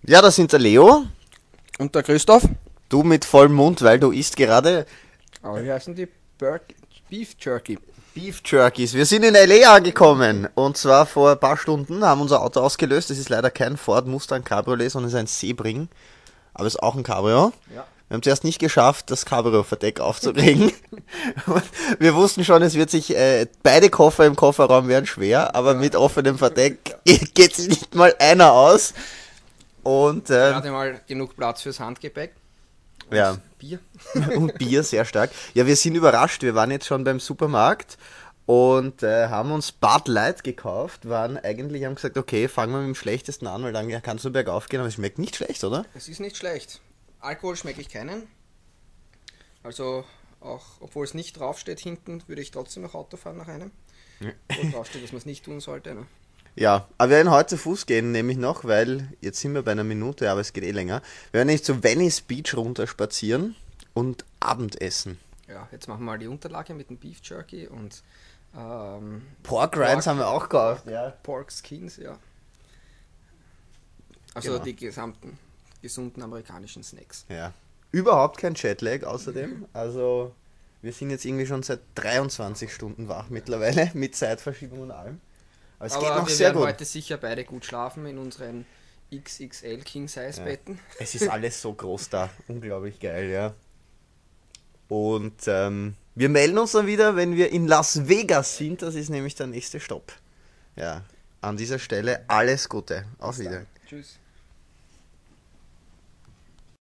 Ja, das sind der Leo. Und der Christoph? Du mit vollem Mund, weil du isst gerade Aber wie heißen die? Beef Jerky. Beef Jerkies. Wir sind in L.A. angekommen. Und zwar vor ein paar Stunden haben unser Auto ausgelöst. Es ist leider kein Ford Mustang Cabriolet, sondern es ist ein Sebring. Aber es ist auch ein Cabrio. Ja. Wir haben zuerst nicht geschafft, das Cabrio-Verdeck aufzukriegen. Und wir wussten schon, es wird sich, beide Koffer im Kofferraum werden schwer, aber mit offenem Verdeck geht sich nicht mal einer aus. Und, Gerade mal genug Platz fürs Handgepäck. Und ja. Bier. Und Bier, sehr stark. Ja, wir sind überrascht. Wir waren jetzt schon beim Supermarkt und haben uns Bud Light gekauft. Haben gesagt, okay, fangen wir mit dem schlechtesten an, weil dann kann es nur bergauf gehen, aber es schmeckt nicht schlecht, oder? Es ist nicht schlecht. Alkohol schmecke ich keinen. Also auch, obwohl es nicht draufsteht hinten, würde ich trotzdem noch Auto fahren nach einem. Wo draufsteht, dass man es nicht tun sollte. Ne? Ja, aber wir werden heute zu Fuß gehen, nämlich noch, weil jetzt sind wir bei einer Minute, aber es geht eh länger. Wir werden nämlich zu Venice Beach runter spazieren und Abendessen. Ja, jetzt machen wir mal die Unterlage mit dem Beef Jerky und Pork Rinds haben wir auch gekauft, ja. Pork Skins, ja. Also Genau. die gesamten gesunden amerikanischen Snacks. Ja. Überhaupt kein Jetlag außerdem. Also wir sind jetzt irgendwie schon seit 23 Stunden wach mittlerweile, mit Zeitverschiebung und allem. Aber es geht Aber noch wir sehr werden gut. heute sicher beide gut schlafen in unseren XXL King Size Betten. Es ist alles so groß da. Unglaublich geil, ja. Und wir melden uns dann wieder, wenn wir in Las Vegas sind. Das ist nämlich der nächste Stopp. Ja, an dieser Stelle alles Gute. Auf Wiedersehen. Tschüss.